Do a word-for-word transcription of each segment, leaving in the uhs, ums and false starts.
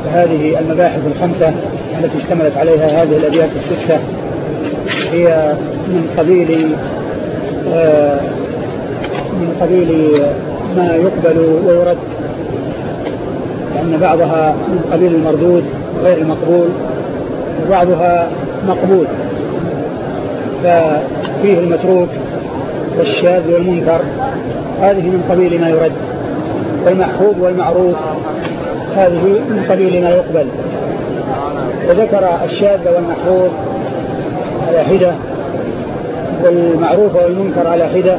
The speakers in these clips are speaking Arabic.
هذه المباحث الخمسة التي اشتملت عليها هذه الأبيات الستة هي من قبيل آه من قبيل ما يقبل ويرد، لأن بعضها من قبيل المردود غير المقبول وبعضها مقبول، ففيه المتروك والشاذ والمنكر، هذه من قبيل ما يرد، والمحفوظ والمعروف هذه من قبيل ما يقبل. وذكر الشاذ والمحفوظ على حدة والمعروف والمنكر على حدة،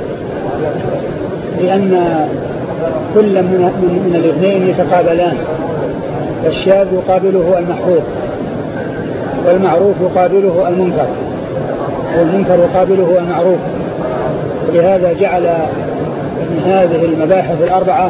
لأن كل من, من, من الاثنين يتقابلان، الشاذ يقابله المحفوظ والمعروف يقابله المنكر والمنكر يقابله المعروف. ولهذا جعل من هذه المباحث الأربعة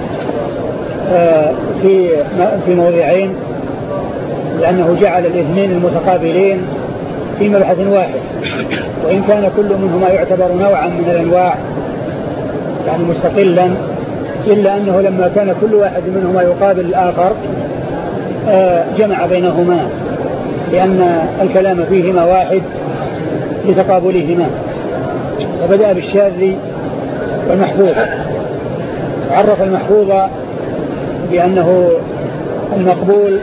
في في موضعين، لأنه جعل الاثنين المتقابلين في مبحث واحد، وإن كان كل منهما يعتبر نوعا من الأنواع يعني مستقلا، إلا أنه لما كان كل واحد منهما يقابل الآخر جمع بينهما، لأن الكلام فيهما واحد لتقابلهما. وبدأ بالشاذ والمحفوظ، عرف المحفوظ بأنه المقبول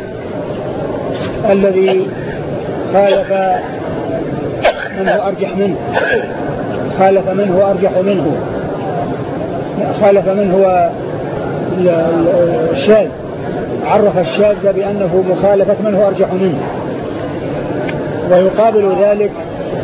الذي خالف من هو أرجح منه خالف من هو أرجح منه خالف من هو الشاذ، عرف الشاذ بأنه مخالفة من هو أرجح منه. ويقابل ذلك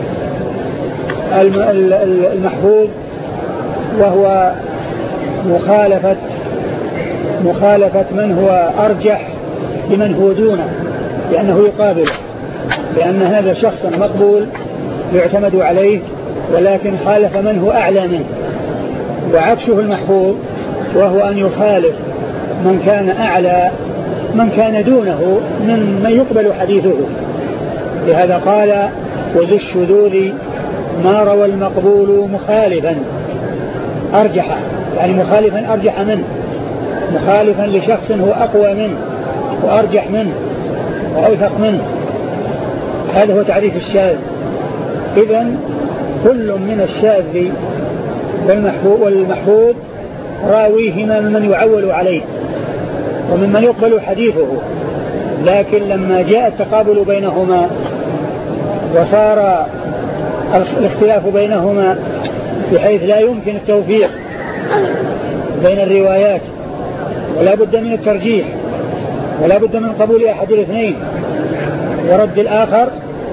المحفوظ وهو مخالفة مخالفة من هو أرجح لمن هو دونه، لأنه يقابل، لأن هذا شخص مقبول يعتمد عليه ولكن خالف من هو أعلى منه. وعكسه المحفوظ وهو أن يخالف من كان أعلى من كان دونه من من يقبل حديثه. لهذا قال وذو الشذوذ ما روى المقبول مخالفا أرجح، يعني مخالفا أرجح منه، مخالفا لشخص هو أقوى منه وأرجح منه وأوثق منه. هذا هو تعريف الشاذ. إذن كل من الشاذ والمحفوظ راويهما ممن يعول عليه وممن يقبل حديثه، لكن لما جاء التقابل بينهما وصار الاختلاف بينهما بحيث لا يمكن التوفيق بين الروايات ولا بد من الترجيح ولا بد من قبول أحد الاثنين ورد الآخر،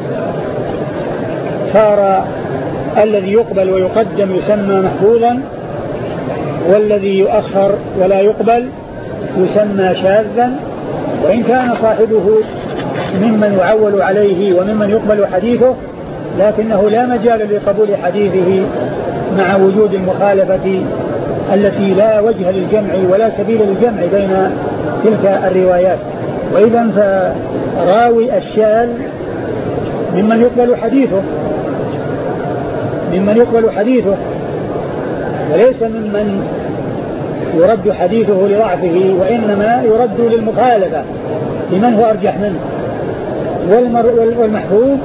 صار الذي يقبل ويقدم يسمى محفوظا، والذي يؤخر ولا يقبل يسمى شاذا، وإن كان صاحبه ممن يعول عليه وممن يقبل حديثه، لكنه لا مجال لقبول حديثه مع وجود المخالفة التي لا وجه للجمع ولا سبيل للجمع بين تلك الروايات. وإذا فراوي الشاذ ممن يقبل حديثه ممن يقبل حديثه وليس ممن يرد حديثه لضعفه، وإنما يرد للمخالفة لمن هو أرجح منه. والمحفوظ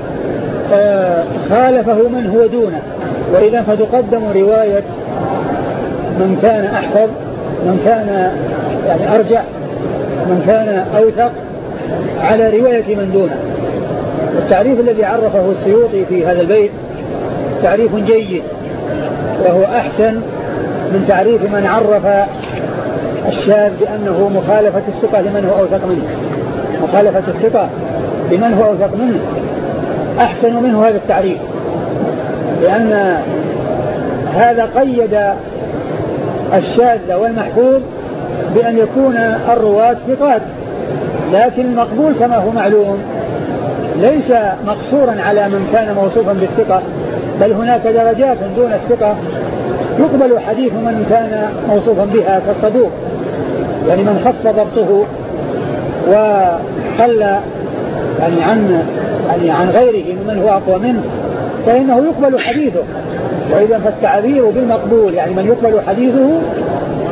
خالفه من هو دونه، وإذا فتقدم رواية من كان أحفظ، من كان يعني أرجح، من كان أوثق على رواية من دونه. والتعريف الذي عرفه السيوطي في هذا البيت تعريف جيد، وهو أحسن من تعريف من عرف الشاذ بأنه مخالفة الثقة لمن هو أوثق منه. مخالفة الثقة لمن هو أوثق منه أحسن منه هذا التعريف، لأن هذا قيد الشاذ والمحفوظ بأن يكون الرواة ثقات، لكن المقبول كما هو معلوم ليس مقصورا على من كان موصوفا بالثقة، بل هناك درجات دون الثقة يقبل حديث من كان موصوفا بها كالصدوق، يعني من خف ضبطه وقل يعني عن يعني عن غيره ممن هو أقوى منه فإنه يقبل حديثه. وإذا فالتعبير بالمقبول يعني من يقبل حديثه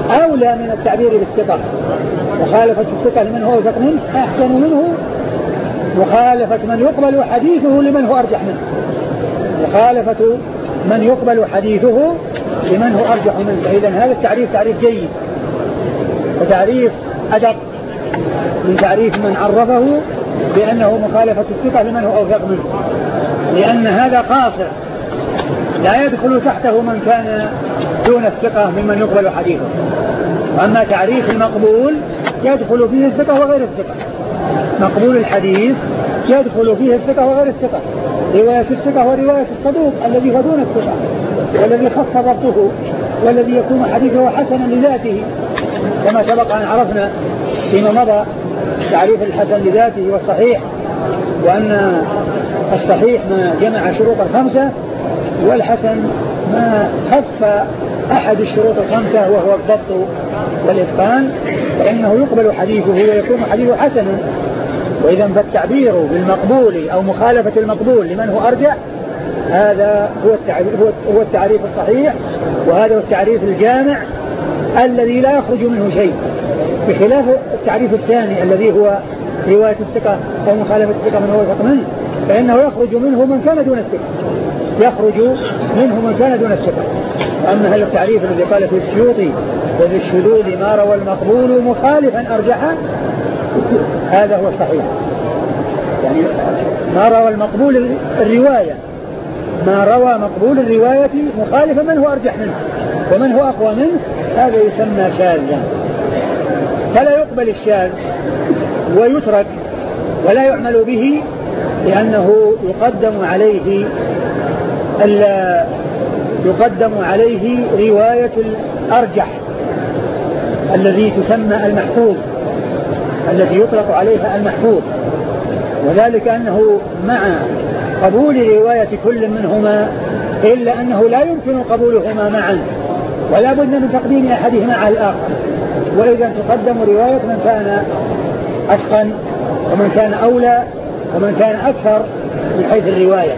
أولى من التعبير بالثقة. مخالفة الثقة لمن هو أوثق منه أحسن منه مخالفة من يقبل حديثه لمن هو أرجح منه. مخالفة من يقبل حديثه لمن هو أرجح منه. فإذا هذا التعريف تعريف جيد وتعريف أدق من تعريف من عرفه بأنه مخالفة الثقة لمن هو أوثق منه، لأن هذا قاصر لا يدخل تحته من كان دون الثقة ممن يقبل حديثه. أما تعريف المقبول يدخل فيه الثقة وغير الثقة. مقبول الحديث يدخل فيه الثقة وغير الثقة. رواية الثقة ورواية الصدوق الذي هو دون الثقة والذي خف ضبطه والذي يكون حديثه حسنا لذاته، كما سبق أن عرفنا فيما مضى تعريف الحسن لذاته والصحيح، وأن الصحيح ما جمع شروط الخمسة والحسن ما خف أحد الشروط الخمسة وهو الضبط والإتقان، فإنه يقبل حديثه ويكون حديثه حسنا. وإذا فالتعبير بالمقبول أو مخالفة المقبول لمن هو أرجح هذا هو التعريف, هو التعريف الصحيح، وهذا هو التعريف الجامع الذي لا يخرج منه شيء، بخلاف التعريف الثاني الذي هو رواية الثقة أو مخالفة الثقة من هو أوثق منه، فإنه يخرج منه من كان دون الثقة يخرج منه من كان دون الثقة. أما هذا التعريف الذي قال في السيوطي وذي الشذوذ ما روى المقبول مخالفا أرجحا هذا هو الصحيح، يعني ما روى المقبول الرواية ما روى مقبول الرواية مخالفا من هو أرجح منه ومن هو أقوى منه هذا يسمى شاذا. فلا يقبل الشاذ ويترك ولا يعمل به، لأنه يقدم عليه يقدم عليه رواية الأرجح الذي تسمى المحفوظ التي يطلق عليها المحفوظ، وذلك أنه مع قبول رواية كل منهما إلا أنه لا يمكن قبولهما معا ولا بد من تقديم أحدهما على الآخر. وإذا تقدم رواية من كان أتقن ومن كان أولى ومن كان أكثر من حيث الرواية.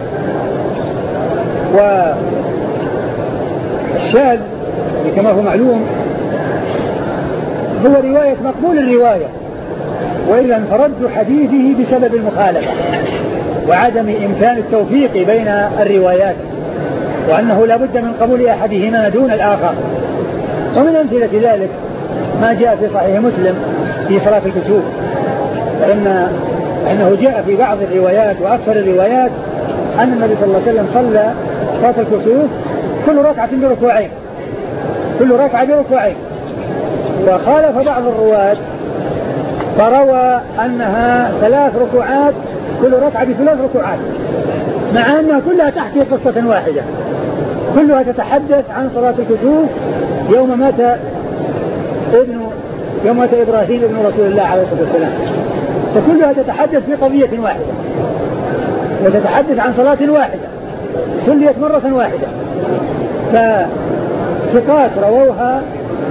والشاذ كما هو معلوم هو رواية مقبول الرواية وإلا انفرد حديثه بسبب المخالفة وعدم إمكان التوفيق بين الروايات، وأنه لا بد من قبول أحدهما دون الآخر. ومن أمثلة ذلك ما جاء في صحيح مسلم في صلاة الكسوف، فإن أنه جاء في بعض الروايات وأكثر الروايات أن النبي صلى الله عليه وسلم صلى صلاة الكسوف كل ركعة بركوعين كل ركعة بركوعين وخالف بعض الرواة فروى أنها ثلاث ركوعات كل ركعة بثلاث ركوعات، مع أنها كلها تحكي قصة واحدة، كلها تتحدث عن صلاة الكسوف يوم مات ابن يوم مات إبراهيم ابن رسول الله عليه الصلاة والسلام، فكلها تتحدث في قضية واحدة وتتحدث عن صلاة واحدة صليت مرة واحدة. فثقات رووها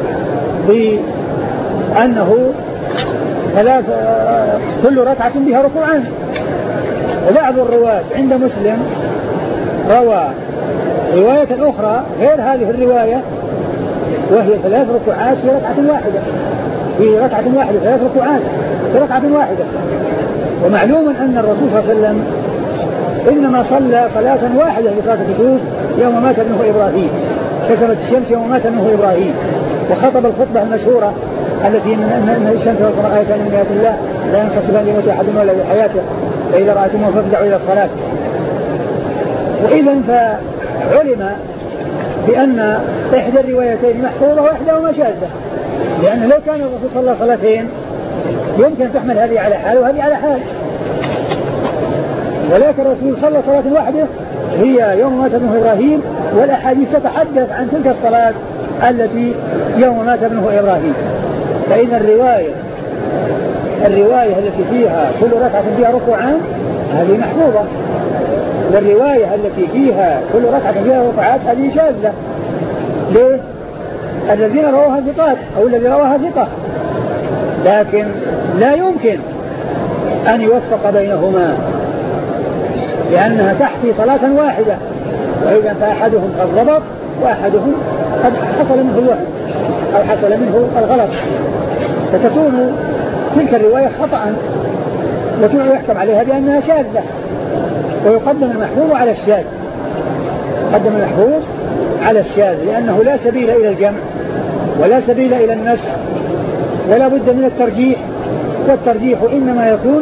بأنه ثلاث كل ركعة بها ركوعان. وبعض الرواة عند مسلم روى رواية أخرى غير هذه الرواية وهي ثلاث ركوعات في ركعة واحدة في ركعة واحدة ثلاث ركوعات في ركعة واحدة. ومعلوم أن الرسول صلى الله عليه وسلم إنما صلى صلاة واحدة في صلاة الكسوف يوم مات ابنه إبراهيم، كسرت الشمس يوم مات ابنه إبراهيم، وخطب الخطبة المشهورة التي من الشمس والقمر آيتان من آيات الله لا ينقصفان لموت أحدهما ولا لحياته فإذا رأيتموه فافزعوا إلى الصلاة. وإذا فعلم بأن إحدى الروايتين محفوظة وإحداهما شاذة، لأن لو كان الرسول صلى الله عليه صلاتين يمكن تحمل هذه على حال وهذه على حال، ولكن الرسول صلى صلاة واحدة هي يوم مات ابنه إبراهيم، والأحاديث تتحدث عن تلك الصلاة التي يوم مات ابنه إبراهيم. فإن الرواية الرواية التي فيها كل ركعة فيها ركوعان هذه محفوظة، والرواية التي فيها كل ركعة فيها ركوعات هذه شاذة. ليه؟ الذين رواها ثقات أو الذي رواها ثقة، لكن لا يمكن أن يوفق بينهما لأنها تحكي صلاة واحدة، وإذا فأحدهم قد ضبط وأحدهم قد حصل منه الوهم. أو حصل منه الغلط، فتكون تلك الرواية خطأ ويحكم عليها بأنها شاذة، ويقدم المحفوظ على الشاذ، يقدم المحفوظ على الشاذ، لأنه لا سبيل إلى الجمع ولا سبيل إلى النسخ ولا بد من الترجيح، والترجيح إنما يكون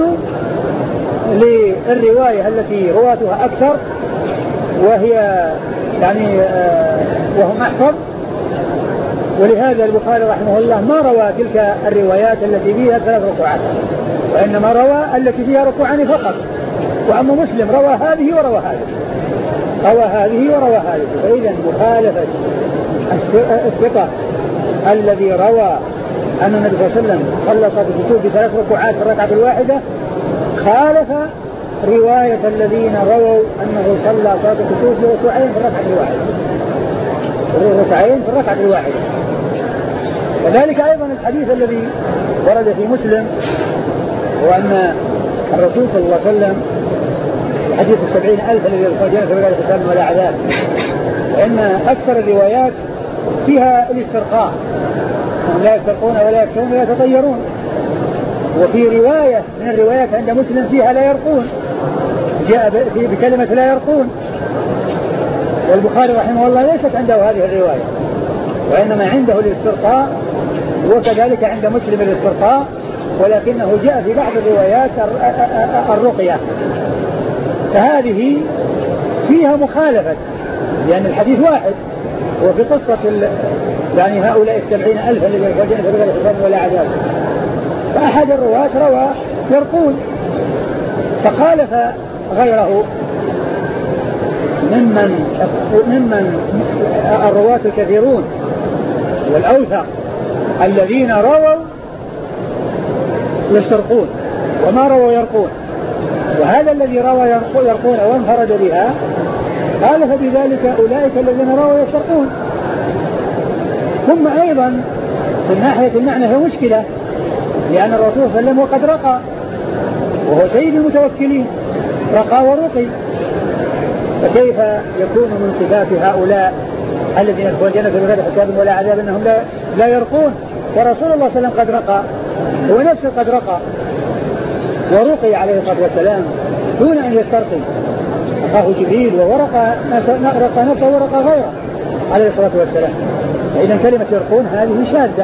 للرواية التي رواتها أكثر وهي يعني آه وهم أحفظ. ولهذا البخاري رحمه الله ما روى تلك الروايات التي فيها ثلاث ركوعات، وإنما روى التي فيها ركوعان فقط. وأما مسلم روى هذه وروى هذه، روى هذه وروى هذه. فإذا مخالفة الثقة الذي روى أن النبي صلى الله عليه وسلم صلى صلاة الكسوف بثلاث ركوعات في الركعة الواحدة خالف رواية الذين رووا أنه صلى صلاة الكسوف بركوعين في الركعة الواحدة، ركعين في الركعة الواحدة. وذلك أيضا الحديث الذي ورد في مسلم وأن الرسول صلى الله عليه وسلم حديث السبعين ألف الذي يخرجون في بلاد حساب ولا عذاب، وإن أكثر الروايات فيها الاسترقاء، هم لا يسترقون ولا يكتون ولا يتطيرون. وفي رواية من الروايات عند مسلم فيها لا يرقون، جاء بكلمة لا يرقون، والبخاري رحمه الله ليست عنده هذه الرواية، وإنما عنده الاسترقاء، وكذلك عند مسلم الاسترقاء، ولكنه جاء في بعض الروايات الرقية. فهذه فيها مخالفة، لأن الحديث واحد، وفي قصة يعني هؤلاء السبعين ألف الذين يخرجون في بلاد حساب ولا عذاب، فأحد الرواة روى يرقون فخالف غيره ممن ممن الرواة الكثيرون والأوثق الذين رووا يسترقون وما رووا يرقون، وهذا الذي روى يرقون وانفرد بها خالف بذلك أولئك الذين رووا يسترقون. ثم أيضا من ناحية المعنى هي مشكلة، لأن الرسول صلى الله عليه وسلم وقد رقى وهو سيد المتوكلين، رقى ورقي، فكيف يكون من صفات هؤلاء الذين يدخلون الجنة بغير حساب ولا عذاب أنهم لا, لا يرقون، ورسول الله صلى الله عليه وسلم قد رقى، هو نفسه قد رقى ورقي عليه الصلاة والسلام دون أن يسترقي، رقاه جبريل وورقى رقى نفسه ورقى غيره عليه الصلاة والسلام. فإذا كلمة يرقون هذه شاذة،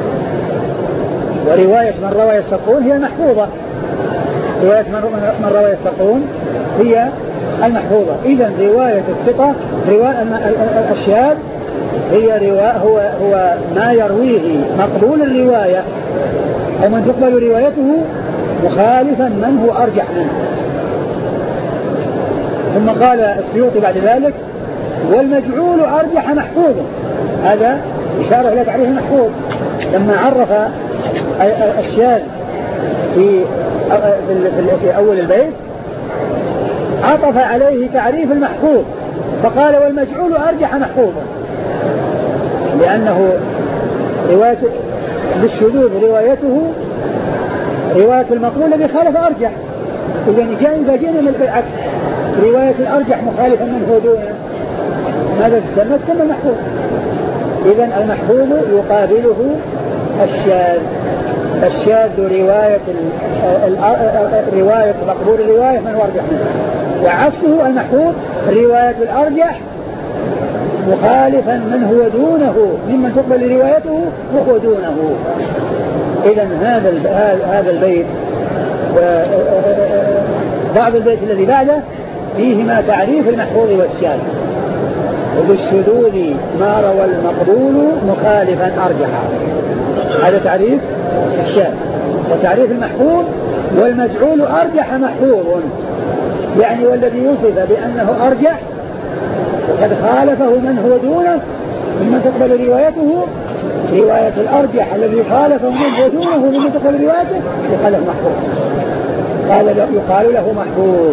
ورواية من روى يسترقون هي المحفوظة، رواية من روى يسترقون هي المحفوظة. إذا رواية الثقة رواية الشاذ هي رواية هو هو ما يرويه مقبول الرواية ومن تقبل روايته مخالفا من هو أرجح منه. ثم قال السيوطي بعد ذلك والمجعول أرجح محفوظ، هذا إشارة إلى تعريف المحفوظ لما عرف الشاذ في في أول البيت عطف عليه تعريف المحفوظ فقال والمجعول أرجح محفوظا، لأنه رواية بالشذوذ روايته رواية المقبول الذي خالف أرجح. إذا جئنا من بالعكس رواية الأرجح مخالفا من هو دونه ماذا تسمى؟ تسمى المحفوظ. إذن المحفوظ يقابله الشاذ، الشاذ رواية رواية مقبول الرواية من هو أرجح منه، وعكسه المحفوظ رواية الأرجح مخالفا من هو دونه ممن تقبل روايته وهو دونه. إذن هذا هذا البيت بعض البيت الذي بعده فيهما تعريف المحفوظ والشاذ، وبالشذوذ ما روى المقبول مخالفا أرجحا، هذا تعريف الشاذ. وتعريف المحفوظ والمجعول أرجح محفوظ، يعني والذي يوصف بأنه أرجح وقد خالفه من هو دونه ممن تقبل روايته رواية الأرجح الذي خالفه من هو دونه ممن تقبل روايته يقال له محفوظ، قال يقال له محفوظ.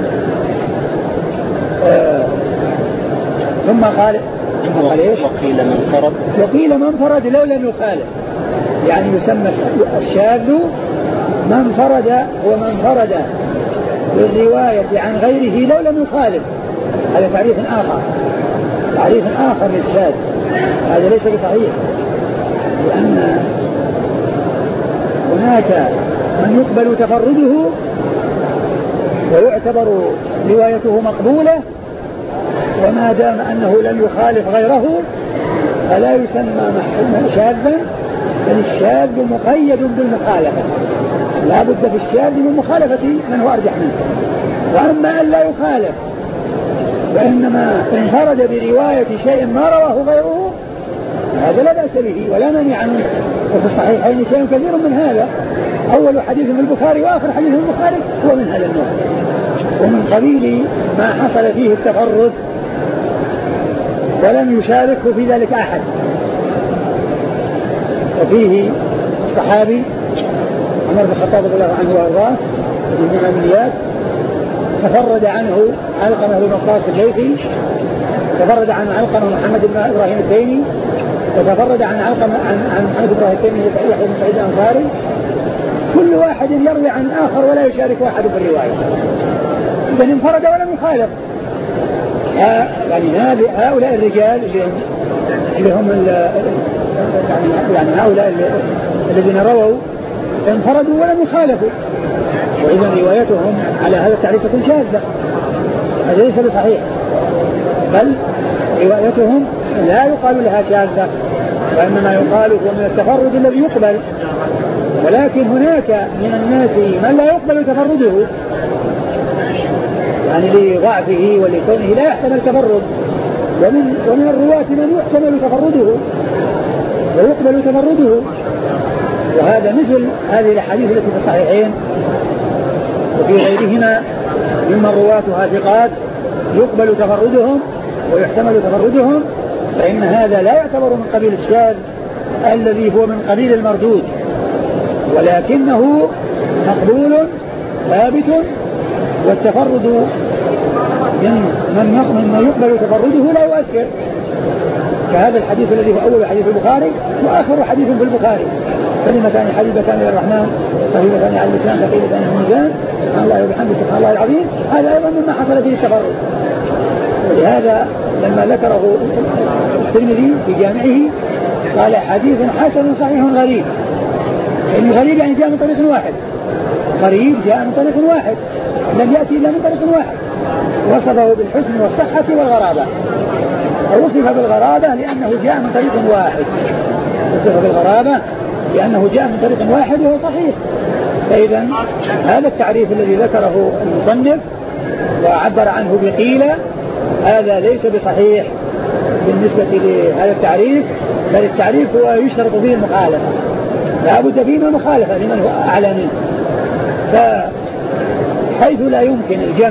آه ثم قال وقيل من فرد وقيل من فرد لو لم يخالف، يعني يسمى الشاذ من فرد ومن فرد بالرواية عن غيره لو لم يخالف، هذا تعريف آخر تعريف آخر للشاذ، هذا ليس بصحيح. لأن هناك من يقبل تفرده ويعتبر روايته مقبولة، وما دام أنه لم يخالف غيره فلا يسمى شاذا، بل الشاذ مقيد بالمخالفة، لا بد في الشاذ من مخالفة من هو أرجح منه. وأما أن لا يخالف وإنما انفرد برواية شيء ما رواه غيره هذا لا بأس به ولا مانع منه. وفي الصحيحين شيء كثير من هذا، أول حديث من البخاري وآخر حديث من البخاري هو من هذا النوع، ومن قبيل ما حصل فيه التفرد ولم يشاركه في ذلك أحد. وفيه الصحابي عمر بن الخطاب رضي الله عنه وارضاه من الأنبياء تفرد عنه علقمة بن وقاص الليثي، تفرد عن علقمة محمد بن إبراهيم التيمي، وتفرد عن علقمة عن عن محمد بن إبراهيم التيمي يحيى بن سعيد الأنصاري. كل واحد يروي عن آخر ولا يشارك واحد في الرواية، إذا انفرد ولم يخالف. يعني هؤلاء الرجال اللي هم يعني هؤلاء الذين رووا انفردوا ولم يخالفوا، وإذا روايتهم على هذا التعريف تكون شاذة، هذا ليس بصحيح، بل روايتهم لا يقال لها شاذة، وإنما يقال هو من التفرد الذي يقبل. ولكن هناك من الناس من لا يقبل تفرده، يعني لضعفه ولكونه لا يحتمل تفرد، ومن, ومن الرواة من يحتمل تفرده ويقبل تفرده، وهذا مثل هذه الحديث التي في الصحيحين وفي غيرهما ممن رواتها ثقات يقبل تفردهم ويحتمل تفردهم، فإن هذا لا يعتبر من قبيل الشاذ الذي هو من قبيل المردود، ولكنه مقبول ثابت. والتفرد من من يقبل تفرده لا يؤثر، كهذا الحديث الذي هو أول حديث البخاري وآخر حديث في البخاري: كلمتان حبيبتان للرحمن خفيفتان على اللسان ثقيلتان في الميزان سبحان الله وبحمده سبحان الله العظيم. هذا أيضا مما حصل فيه التفرد، ولهذا لما ذكره الترمذي في جامعه قال حديث حسن صحيح غريب، لأن غريب يعني جاء من طريق واحد، غريب جاء من طريق واحد لم يأتي إلا من طريق واحد، وصفه بالحسن والصحة والغرابة، ووصف بالغرابة لأنه جاء من طريق واحد، وصف بالغرابة لأنه جاء من طريق واحد وهو صحيح. فإذا هذا التعريف الذي ذكره المصنف وعبر عنه بقيل هذا ليس بصحيح بالنسبة لهذا التعريف، بل التعريف هو يشترط فيه المخالفة، لا بد فيه من المخالفة لمن هو أعلى منه. فحيث لا يمكن الجمع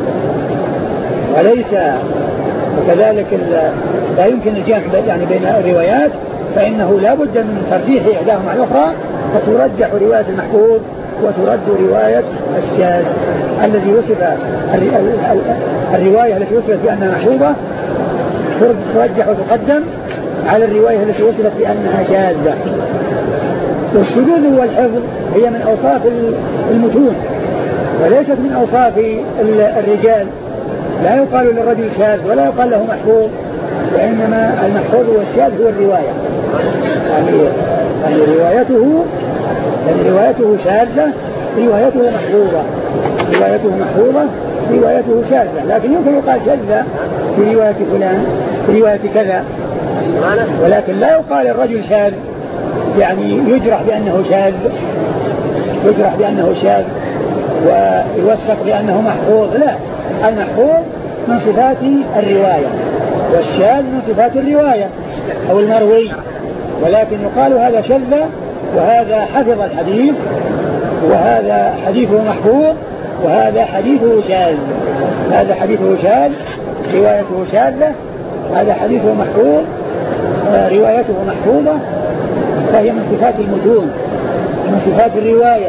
وليس وكذلك لا يمكن الجمع يعني بين الروايات، فإنه لا بد من ترجيح إحداهما على الأخرى، فترجح رواية المحفوظ وترد رواية الشاذ الذي وصف الرواية التي وصفت بأنها محفوظة ترجح وتقدم على الرواية التي وصفت بأنها شاذة. والشذوذ والحفظ هي من أوصاف المتون وليست من أوصاف الرجال، لا يقال للرجل شاذ ولا يقال له محفوظ، وإنما المحفوظ والشاذ هو الرواية، يعني, يعني روايته يعني روايته شاذة روايته محفوظة، روايته محفوظة روايته شاذة، لكن يمكن يقال شاذة في رواية فلان في رواية كذا، ولكن لا يقال الرجل شاذ يعني يجرح بأنه شاذ يجرح بأنه شاذ ويوثق بأنه محفوظ، لا، المحفوظ من صفات الرواية والشاذ من صفات الرواية أو المروي، ولكن يقال هذا شذ وهذا حفظ الحديث وهذا حديثه محفوظ وهذا حديثه شاذ، هذا حديثه شاذ روايته شاذة، هذا حديثه محفوظ روايته محفوظة، فهي من صفات المتون من صفات الرواية.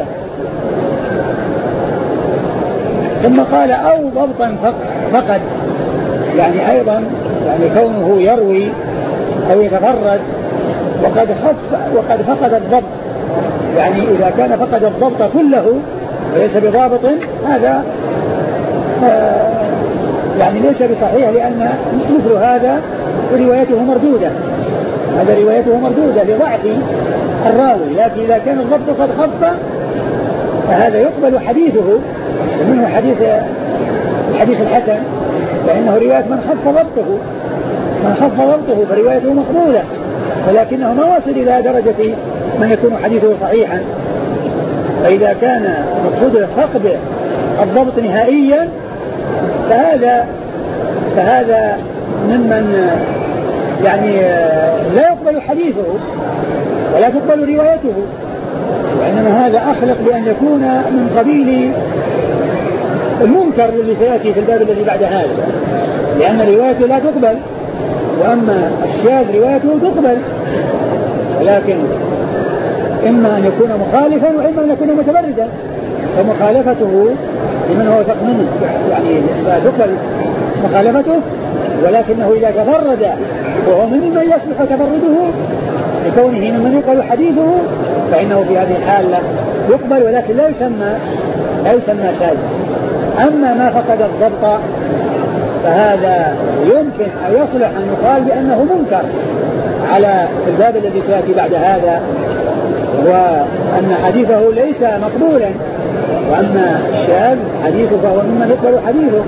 ثم قال أو ضبطا فقد، يعني أيضا يعني كونه يروي أو يتفرد وقد خف وقد فقد الضبط، يعني إذا كان فقد الضبط كله وليس بضابط هذا يعني ليس بصحيح، لأن مثل هذا روايته مردودة هذا روايته مردودة لضعف الراوي، لكن إذا كان الضبط قد خف فهذا يقبل حديثه، ومنه حديث الحديث الحسن، فإنه رواية من خف ضبطه من خف ضبطه فروايته مقبولة، ولكنه ما وصل إلى درجة من يكون حديثه صحيحا. فإذا كان مقصود فقد الضبط نهائيا فهذا فهذا ممن يعني لا يقبل حديثه ولا تقبل روايته، وإنما هذا أخلق بأن يكون من قبيل المنكر الذي سيأتي في الباب الذي بعد هذا، لأن روايته لا تقبل، وأما الشاذ روايته تقبل، ولكن إما أن يكون مخالفا وإما أن يكون متبردا، فمخالفته لمن هو وثق منه يعني لا تقبل مخالفته، ولكنه إذا تفرد وهو ممن يصلح تفرده لكونه ممن يقبل حديثه فإنه في هذه الحالة يقبل، ولكن لا يسمى لا يسمى شاذ. أما ما فقد الضبط فهذا يمكن أن يصلح أن يقال بأنه منكر على الباب الذي سيأتي بعد هذا، وأن حديثه ليس مقبولا، وأما الشاذ حديثه فهو ممن يقبل حديثه.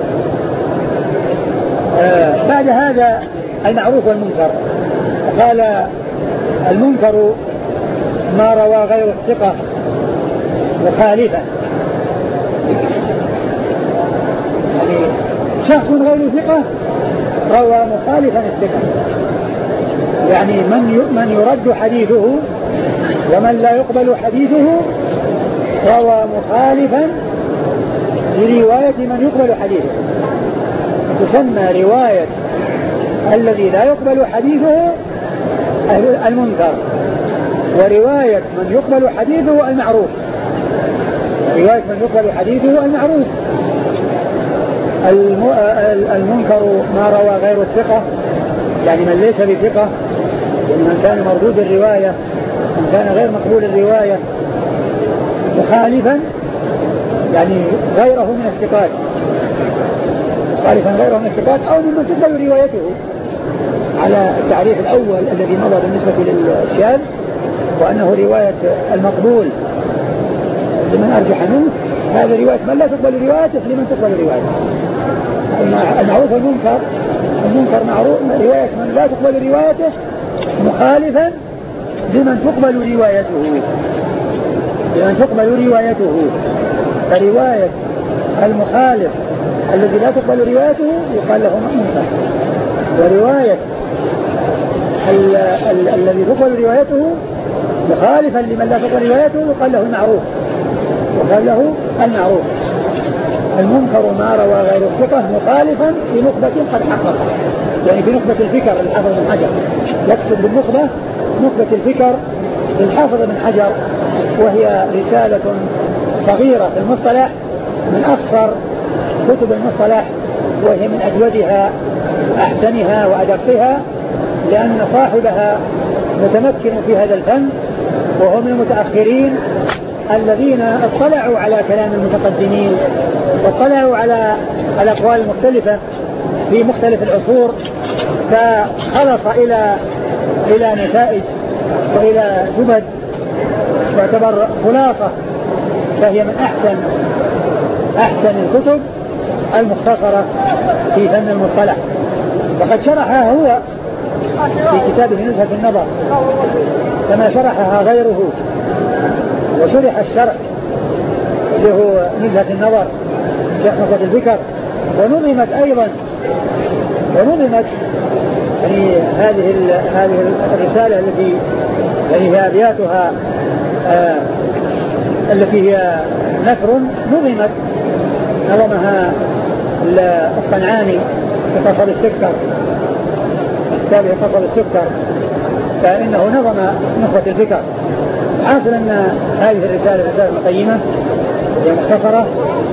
آه بعد هذا المعروف والمنكر، قال المنكر ما روى غير الثقة مخالفا، يعني شخص غير ثقة روى مخالفا الثقة، يعني من من يرد حديثه ومن لا يقبل حديثه روى مخالفا لرواية من يقبل حديثه، تسمى رواية الذي لا يقبل حديثه المنكر، ورواية من يقبل حديثه المعروف. رواية من يقبل حديثه المعروف. المنكر ما روى غير الثقة، يعني من ليس بثقة، يعني من كان مردود الرواية، من كان غير مقبول الرواية، مخالفا يعني غيره من الثقات، مخالفا غيره من الثقات أو ممن تقبل روايته على التعريف الأول الذي مضى بالنسبة للشاذ، وأنه رواية المقبول لمن أرجح منه، هذا رواية من لا تقبل روايته لمن تقبل روايته. المعروف المنكر المنكر معروف رواية من لا تقبل روايته مخالفا لمن تقبل روايته لمن تقبل روايته فرواية المخالف الذي لا تقبل روايته يقال له منكر، ورواية ال- ال- الذي تقبل روايته مخالفا لمن لا تقبل روايته يقال له المعروف يقال له المعروف. المنكر ما روى غير الثقة مخالفا في نخبة قد حقق، يعني في نخبة الفكر للحافظ بن حجر، يقصد بالنخبة نخبة الفكر للحافظ بن حجر، وهي رسالة صغيرة في المصطلح من أكثر كتب المصطلح، وهي من أجودها وأحسنها وأدقها، لأن صاحبها متمكن في هذا الفن، وهو من المتأخرين الذين اطلعوا على كلام المتقدمين واطلعوا على الأقوال المختلفة في مختلف العصور، فخلص إلى إلى نتائج وإلى زبد تعتبر خلاصة، فهي من أحسن أحسن الكتب المختصرة في فن المصطلح. وقد شرحها هو في كتابه نزهة النظر كما شرحها غيره، وشرح الشرح اللي هو نزهة النظر شيخ نصرة الفكر، ونظمت أيضا ونظمت يعني هذه هذه الرسالة التي يعني هي أبياتها آه التي هي نثر، نظمت نظمها الصنعاني في قصر السكر، كتابه قصر السكر، فإنه نظم نخبة الفكر. حاصل أن هذه الرسالة رسالة قيمة، هي مختصرة،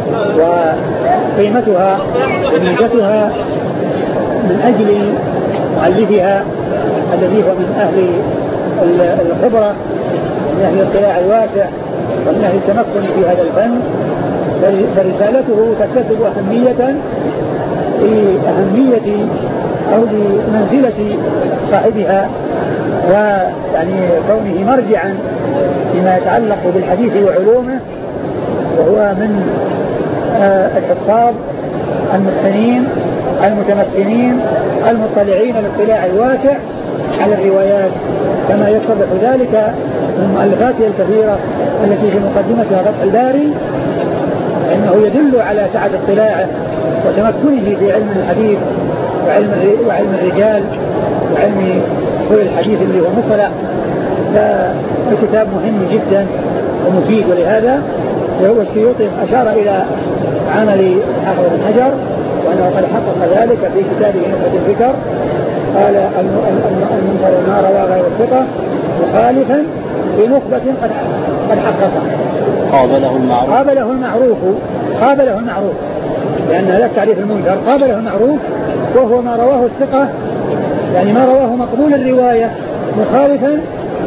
وقيمتها وميزتها من أجل مؤلفها الذي هو من أهل الخبرة، من أهل الاطلاع الواسع، ومن أهل التمكن في هذا الفن، فرسالته تكتسب أهمية في أهمية أو لمنزلة صاحبها ويعني كونه مرجعا فيما يتعلق بالحديث وعلومه، وهو من الحفاظ المتقنين المتمكنين المطلعين الاطلاع الواسع على الروايات، كما يتضح ذلك من مؤلفاته الكثيرة التي في مقدمتها فتح الباري، انه يدل على سعة اطلاعه وتمكنه في علم الحديث وعلم وعلم الرجال وعلم اصول الحديث اللي هو مصطلح. فالكتاب مهم جدا ومفيد، ولهذا وهو السيوطي أشار إلى عمل حافظ بن حجر وأنه قد حقق ذلك في كتابه نخبة الفكر. قال المنكر ما روى غير الثقة مخالفا بنخبة قد قد حققه. قابله المعروف قابله المعروف قابله المعروف لأن لك تعريف المنكر. قابله المعروف وهو ما رواه الثقة، يعني ما رواه مقبول الرواية مخالفا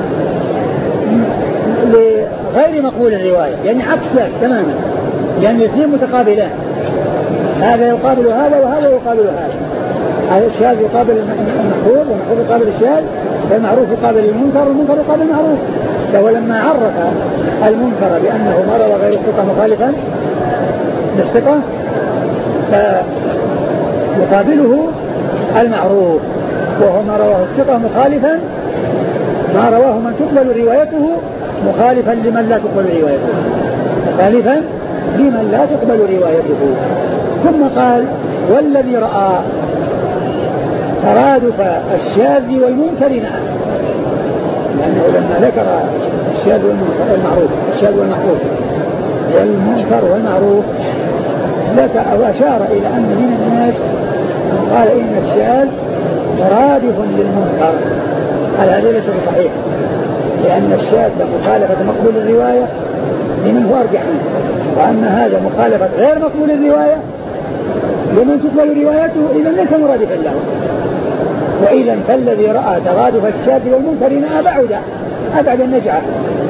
لغير مقبول الرواية، يعني عكس ذلك تماما، يعني الاثنين متقابلان، هذا يقابل هذا وهذا يقابل هذا. هذا الشاذ يقابل المحفوظ والمحفوظ يقابل الشاذ، والمعروف يقابل المنكر والمنكر يقابل المعروف. ولما عرف المنكر بأنه ما روى غير الثقة مخالفا للثقة فيقابله المعروف وهو ما رواه الثقة مخالفا ما رواه من تقبل روايته مخالفا لمن لا تقبل روايته مخالفا لمن لا تقبل روايته. ثم قال والذي رأى ترادف الشاذ والمنكر نعم، لأنه لما ذكر الشاذ والمعروف الشاذ والمحفوظ والمنكر والمعروف ذكر أو أشار إلى أن من الناس قال إن الشاذ مرادف للمنكر. قال هذا ليس بصحيح، لأن الشاذ مخالفة مقبول الرواية لمن هو أرجح منه، وأما هذا مخالفة غير مقبول الرواية لمن تقبل روايته إذا ليس مرادفا له. وإذا فالذي رأى ترادف الشاذ والمنكر أبعد أبعد النجعة،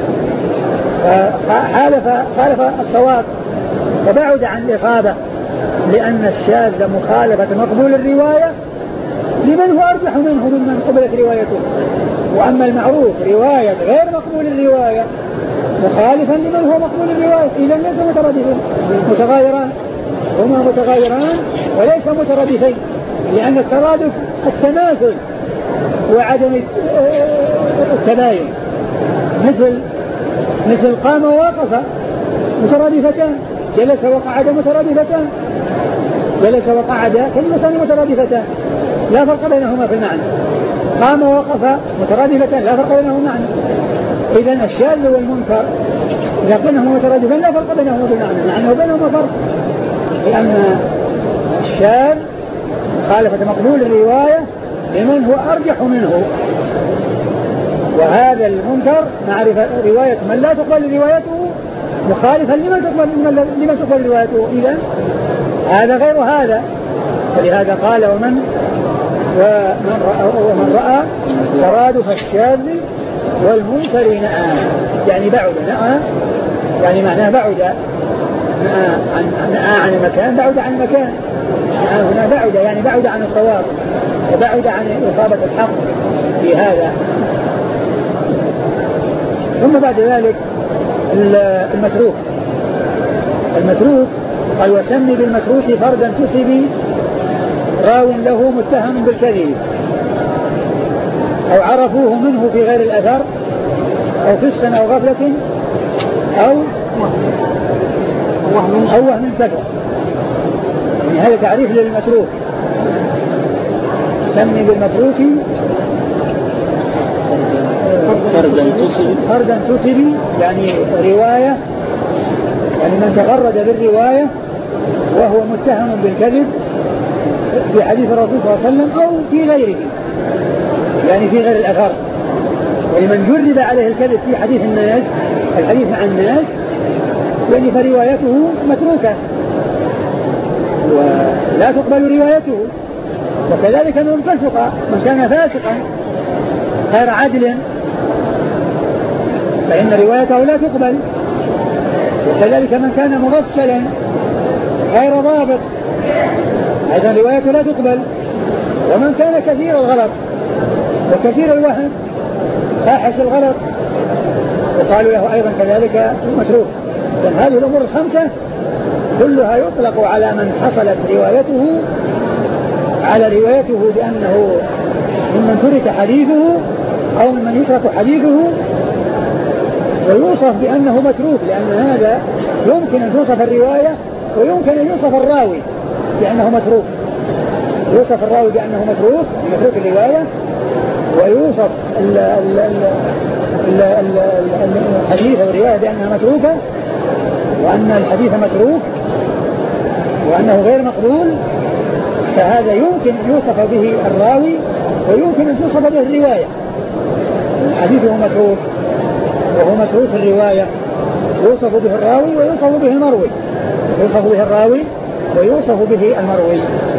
فحالف خالف الصواب وبعد عن الإصابة، لأن الشاذ مخالفة مقبول الرواية لمن هو أرجح منه ممن قبلت روايته، وأما المعروف رواية غير مقبول الرواية مخالفا لمن هو مقبول الرواية، إذا ليس مترادفين متغايران، هما متغايران وليس مترادفين، لأن الترادف التماثل وعدم التباين، مثل مثل قام ووقف مترادفتان، جلس وقعد مترادفتان، جلس وقعد كلمتان مترادفتان لا فرق بينهما في المعنى، قام ووقف مترادفتان لا فرق بينهما معنى. إذن الشاذ والمنكر إذا كانهما مترادفان لا فرق بينهما في المعنى، مع أنه بينهما فرق، لأن الشاذ مخالفة مقبول الرواية لمن هو أرجح منه، وهذا المنكر معرفة رواية من لا تقبل روايته مخالفا لمن تقبل لمن تقبل روايته، إذن هذا غير هذا. فلهذا قال ومن ومن رأى, ومن رأى ترادف الشاذ والمنكر نأى، يعني بعد نأى، يعني معناه بعد نأى عن نأى عن المكان، بعد عن المكان، نأى هنا بعد يعني بعد عن الصواب وبعد عن إصابة الحق في هذا. ثم بعد ذلك المتروك المتروك قال وسمي بالمتروك فردا تسبي راو له متهم بالكذب أو عرفوه منه في غير الأثر أو فسق أو غفلة أو وهم أو وهم كثر، يعني هذا تعريف للمتروك. سمي بالمتروك فردا تسبي فردا تسبي يعني رواية، يعني من تغرد بالرواية وهو متهم بالكذب في حديث الرسول صلى الله عليه وسلم أو في غيره، يعني في غير الأثر، ولمن جرب عليه الكذب في حديث الناس الحديث مع الناس يعني فروايته متروكة ولا تقبل روايته. وكذلك من فسق من كان فاسقا غير عدل فإن روايته لا تقبل، وكذلك من كان مغفلا غير ضابط أيضا روايته لا تقبل، ومن كان كثير الغلط وكثير الوهم فاحش الغلط وقالوا له أيضا كذلك متروك. لأن هذه الأمور الخمسة كلها يطلق على من حصلت روايته على روايته بأنه ممن ترك حديثه أو ممن يترك حديثه ويوصف بأنه متروك، لأن هذا يمكن أن توصف الرواية ويمكن أن يوصف الراوي بأنه متروك. يوصف الراوي بأنه متروك متروك الرواية، ويوصف ال ال ال ال الحديث أو الرواية بأنها متروكة، وأن الحديث متروك وأنه غير مقبول. فهذا يمكن أن يوصف به الراوي ويمكن أن توصف به الرواية. الحديث هو متروك وهو متروك الرواية يوصف به الراوي ويوصف به المروي، يوصف به الراوي ويوصف به المروي.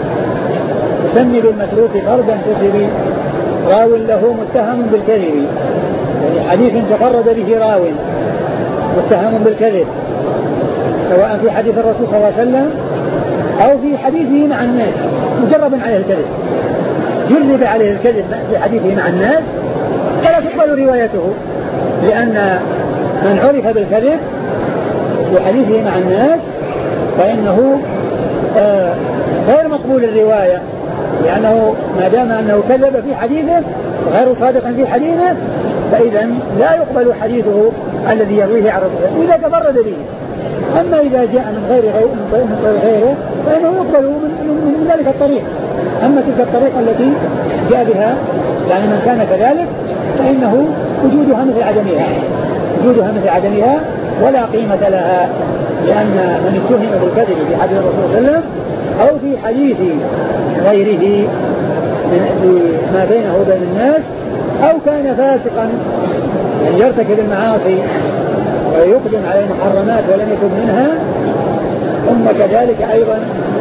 تسمي بالمتروك فردا تصبي راو له متهم بالكذب، يعني حديث تفرد به راو متهم بالكذب، سواء في حديث الرسول صلى الله عليه وسلم أو في حديثه مع الناس، مجرب عليه الكذب، جرب عليه الكذب في حديثه مع الناس فلا تقبل روايته، لأن من عرف بالكذب في حديثه مع الناس فإنه آه غير مقبول الرواية، لأنه ما دام أنه كذب في حديثه غير صادق في حديثه فإذا لا يقبل حديثه الذي يرويه عن رسوله إذا تفرد به. أما إذا جاء من غير من غيره فإنه يقبل من, من, من ذلك الطريق. أما تلك الطريقة التي جاء بها يعني من كان كذلك فإنه وجودها مثل عدمها، وجودها مثل عدمها ولا قيمة لها، لأن من اتهم بالكذب في حديث الرسول صلى الله عليه وسلم أو في حديث غيره ما بينه وبين الناس أو كان فاسقا يعني يرتكب المعاصي ويقدم على المحرمات ولم يتب منها، ثم كذلك أيضا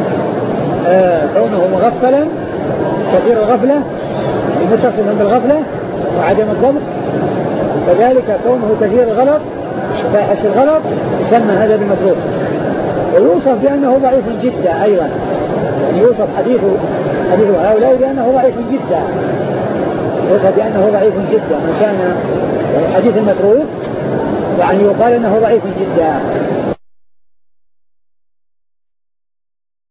آه كونه مغفلا كثير الغفلة متصفا بالغفلة وعدم الضبط، كذلك كونه كثير الغلط فاحش الغلط يسمى هذا بالمتروك. ويوصف بأنه ضعيف جدا أيضا، يعني يوصف حديثه حديث هؤلاء بأنه ضعيف جدا، يوصف بأنه ضعيف جدا. من كان الحديث المتروك يعني يقال أنه ضعيف جدا.